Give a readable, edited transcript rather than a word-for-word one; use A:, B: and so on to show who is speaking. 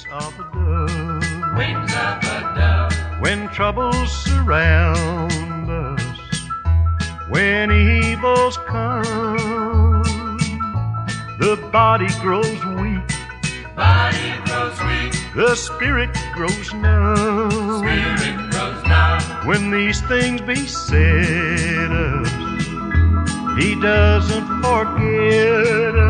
A: of a dove.
B: Wings of a dove.
A: When troubles surround us, when evils come, the body grows weak,
B: Body grows weak.
A: the spirit grows numb.
B: Spirit grows numb.
A: When these things beset us, He doesn't forget us.